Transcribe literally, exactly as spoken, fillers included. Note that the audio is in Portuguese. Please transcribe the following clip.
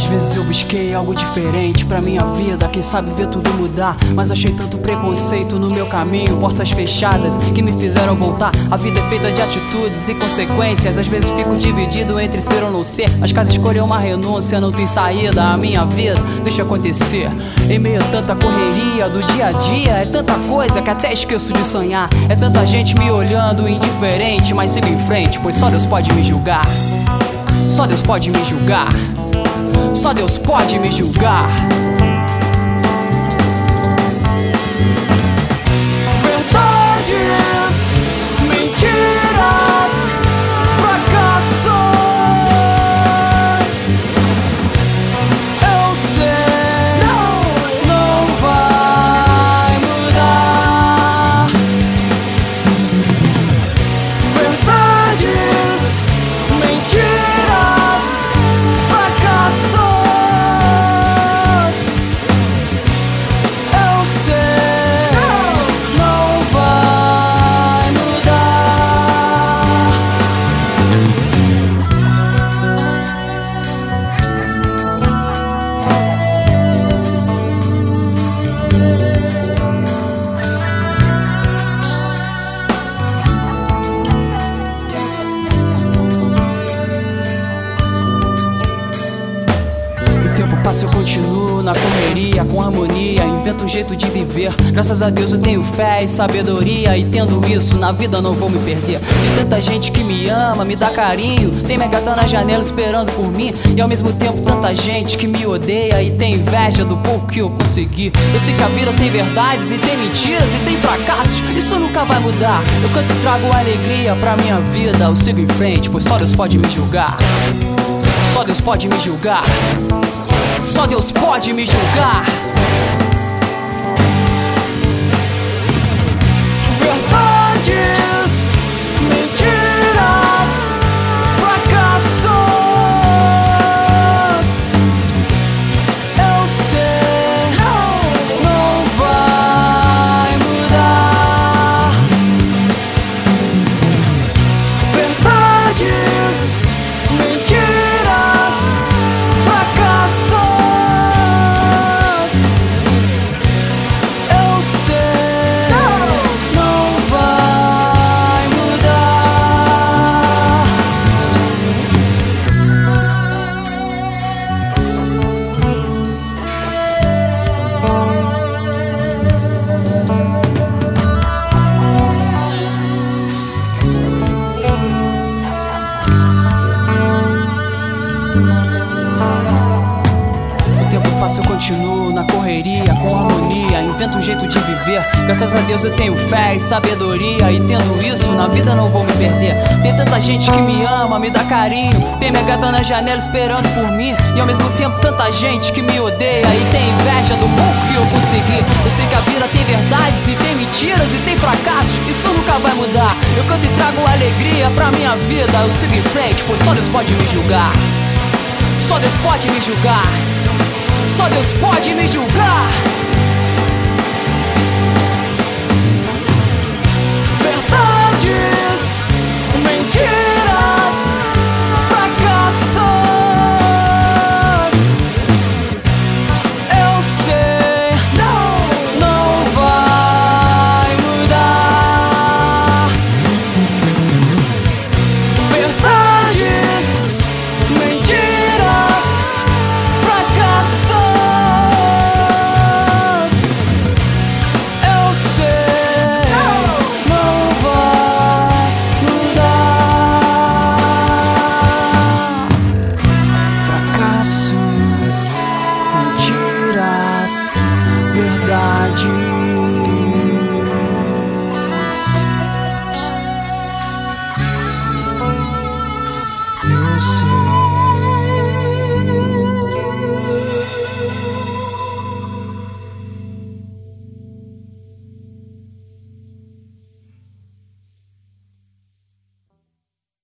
vezes eu busquei algo diferente pra minha vida, quem sabe ver tudo mudar. Mas achei tanto preconceito no meu caminho, portas fechadas que me fizeram voltar. A vida é feita de atitudes e consequências, às vezes fico dividido entre ser ou não ser. Mas cada escolha é uma renúncia, não tem saída. A minha vida deixa acontecer. Em meio a tanta correria do dia a dia, é tanta coisa que até esqueço de sonhar. É tanta gente me olhando indiferente, mas sigo em frente, pois só Deus pode me julgar. Só Deus pode me julgar. Só Deus pode me julgar. Verdades, mentiras, fracassos. Eu sei, não, não vai mudar. Verdades, mentiras, fracassos. Eu continuo na correria, com harmonia, invento um jeito de viver. Graças a Deus eu tenho fé e sabedoria, e tendo isso, na vida não vou me perder. Tem tanta gente que me ama, me dá carinho, tem minha gata na janela esperando por mim. E ao mesmo tempo tanta gente que me odeia e tem inveja do pouco que eu consegui. Eu sei que a vida tem verdades e tem mentiras e tem fracassos, isso nunca vai mudar. Eu canto e trago alegria pra minha vida, eu sigo em frente, pois só Deus pode me julgar. Só Deus pode me julgar. Só Deus pode me julgar. Verdades, mentiras, fracassos. Eu sei, não, não vai mudar. Verdades, mentiras, fracassos. Eu continuo na correria, com harmonia, invento um jeito de viver. Graças a Deus eu tenho fé e sabedoria, e tendo isso, na vida não vou me perder. Tem tanta gente que me ama, me dá carinho, tem minha gata na janela esperando por mim. E ao mesmo tempo tanta gente que me odeia e tem inveja do pouco que eu consegui. Eu sei que a vida tem verdades e tem mentiras e tem fracassos, isso nunca vai mudar. Eu canto e trago alegria pra minha vida, eu sigo em frente, pois só Deus pode me julgar. Só Deus pode me julgar. Só Deus pode me julgar.